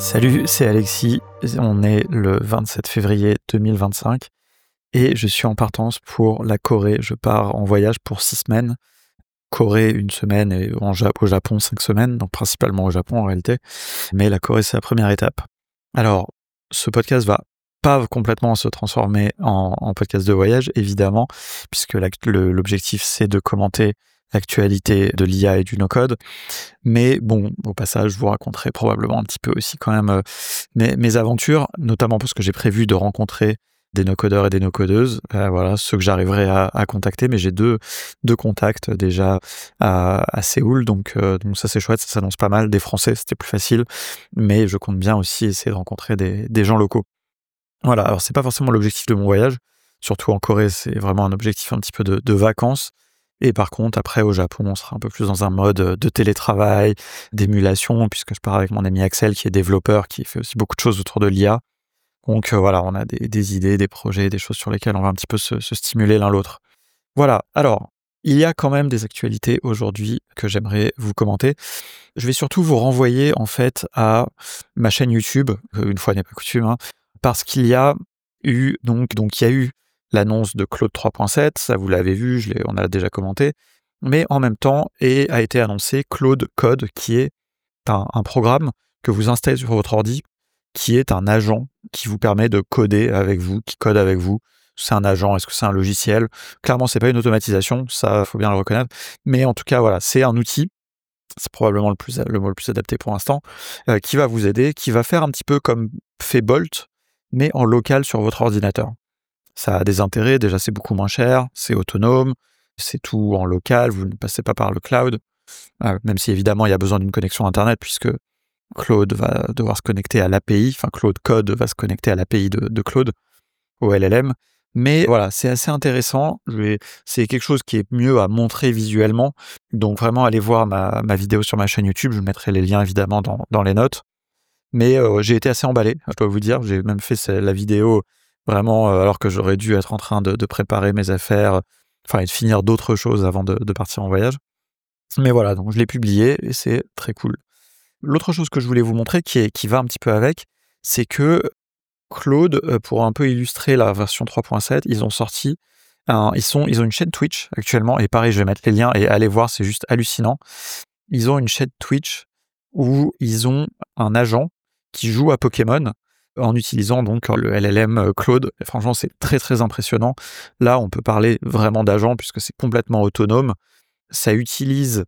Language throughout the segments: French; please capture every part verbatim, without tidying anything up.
Salut, c'est Alexis. On est le vingt-sept février deux mille vingt-cinq et je suis en partance pour la Corée. Je pars en voyage pour six semaines. Corée une semaine et en Ja- au Japon cinq semaines, donc principalement au Japon en réalité. Mais la Corée, c'est la première étape. Alors, ce podcast va pas complètement se transformer en, en podcast de voyage, évidemment, puisque la- le- l'objectif, c'est de commenter l'actualité de l'I A et du no-code. Mais bon, au passage, je vous raconterai probablement un petit peu aussi quand même euh, mes, mes aventures, notamment parce que j'ai prévu de rencontrer des no-codeurs et des no-codeuses, euh, voilà, ceux que j'arriverai à, à contacter, mais j'ai deux, deux contacts déjà à, à Séoul, donc, euh, donc ça c'est chouette, ça s'annonce pas mal. Des Français, c'était plus facile, mais je compte bien aussi essayer de rencontrer des, des gens locaux. Voilà, alors c'est pas forcément l'objectif de mon voyage, surtout en Corée, c'est vraiment un objectif un petit peu de, de vacances. Et par contre, après au Japon, on sera un peu plus dans un mode de télétravail, d'émulation, puisque je pars avec mon ami Axel qui est développeur, qui fait aussi beaucoup de choses autour de l'I A. Donc euh, voilà, on a des, des idées, des projets, des choses sur lesquelles on va un petit peu se, se stimuler l'un l'autre. Voilà, alors, il y a quand même des actualités aujourd'hui que j'aimerais vous commenter. Je vais surtout vous renvoyer en fait à ma chaîne YouTube, euh, une fois n'est pas coutume, hein, parce qu'il y a eu donc donc il y a eu l'annonce de Claude trois point sept, ça vous l'avez vu, je l'ai, on a déjà commenté, mais en même temps et a été annoncé Claude Code, qui est un, un programme que vous installez sur votre ordi, qui est un agent qui vous permet de coder avec vous, qui code avec vous. C'est un agent, est-ce que c'est un logiciel? Clairement, c'est pas une automatisation, ça faut bien le reconnaître, mais en tout cas voilà, c'est un outil, c'est probablement le, plus, le mot le plus adapté pour l'instant, euh, qui va vous aider, qui va faire un petit peu comme fait Bolt, mais en local sur votre ordinateur. Ça a des intérêts, déjà c'est beaucoup moins cher, c'est autonome, c'est tout en local, vous ne passez pas par le cloud, euh, même si évidemment il y a besoin d'une connexion Internet, puisque Claude va devoir se connecter à l'A P I, enfin Claude Code va se connecter à l'A P I de, de Claude, au L L M. Mais voilà, c'est assez intéressant. Je vais, c'est quelque chose qui est mieux à montrer visuellement. Donc vraiment, allez voir ma, ma vidéo sur ma chaîne YouTube. Je mettrai les liens évidemment dans, dans les notes. Mais euh, j'ai été assez emballé, je dois vous dire. J'ai même fait ce- la vidéo vraiment euh, alors que j'aurais dû être en train de, de préparer mes affaires, enfin et de finir d'autres choses avant de, de partir en voyage. Mais voilà, donc je l'ai publié et c'est très cool. L'autre chose que je voulais vous montrer, qui, est, qui va un petit peu avec, c'est que Claude, euh, pour un peu illustrer la version trois point sept, ils ont sorti, un, ils, sont, ils ont une chaîne Twitch actuellement, et pareil, je vais mettre les liens et allez voir, c'est juste hallucinant. Ils ont une chaîne Twitch où ils ont un agent qui joue à Pokémon en utilisant donc le L L M Claude. Et franchement, c'est très très impressionnant. Là, on peut parler vraiment d'agent puisque c'est complètement autonome. Ça utilise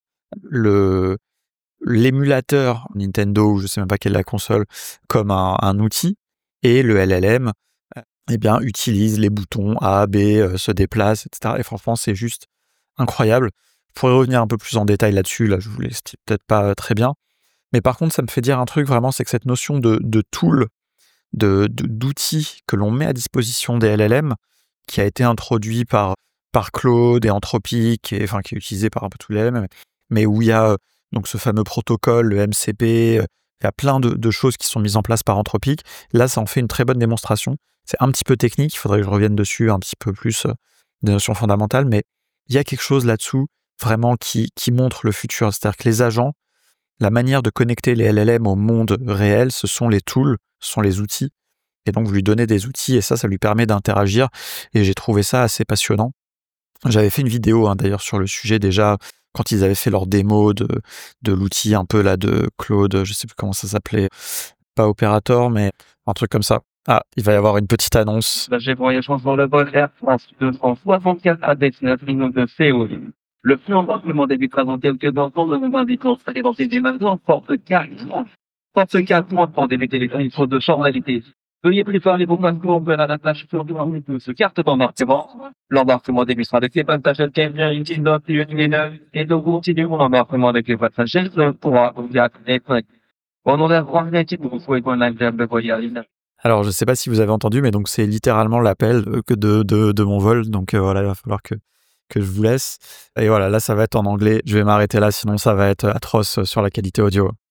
le l'émulateur Nintendo, ou je sais même pas quelle est la console, comme un, un outil, et le L L M euh, eh bien, utilise les boutons A, B, euh, se déplace, et cetera. Et franchement, c'est juste incroyable. Je pourrais revenir un peu plus en détail là-dessus, là je vous l'explique peut-être pas euh, très bien. Mais par contre, ça me fait dire un truc vraiment, c'est que cette notion de, de tool, de, de- d'outils que l'on met à disposition des L L M, qui a été introduit par, par Claude et Anthropic, et, enfin qui est utilisé par un peu tous les L L M, mais où il y a euh, donc ce fameux protocole, le M C P, euh, il y a plein de, de choses qui sont mises en place par Anthropic. Là, ça en fait une très bonne démonstration. C'est un petit peu technique, il faudrait que je revienne dessus un petit peu plus, euh, des notions fondamentales, mais il y a quelque chose là-dessous vraiment qui, qui montre le futur. C'est-à-dire que les agents, la manière de connecter les L L M au monde réel, ce sont les tools, ce sont les outils. Et donc, vous lui donnez des outils et ça, ça lui permet d'interagir. Et j'ai trouvé ça assez passionnant. J'avais fait une vidéo hein, d'ailleurs sur le sujet déjà quand ils avaient fait leur démo de, de l'outil un peu là de Claude, je sais plus comment ça s'appelait, pas Operator, mais un truc comme ça. Ah, il va y avoir une petite annonce. J'ai voyagé sur le vol Air France deux cent soixante-quatre à destination de Séoul. Le flux embarquement début présent quelques instants de moment des courses et dans des maintenant porte quatre. Porte quatre mois pour débuter les titres de formalité. Veuillez préparer vos passeports vers la tâche sur de ce carte d'embarquement. L'embarquement débutera avec les passagers qui viennent une petite note et de continuer l'embarquement avec les passagers pour vous être. On a trois minutes pour vous souhaiter un agréable voyage. Alors, je sais pas si vous avez entendu, mais donc c'est littéralement l'appel euh, que de, de, de mon vol. Donc euh, voilà, il va falloir que, que je vous laisse. Et voilà, là, ça va être en anglais. Je vais m'arrêter là, sinon ça va être atroce sur la qualité audio.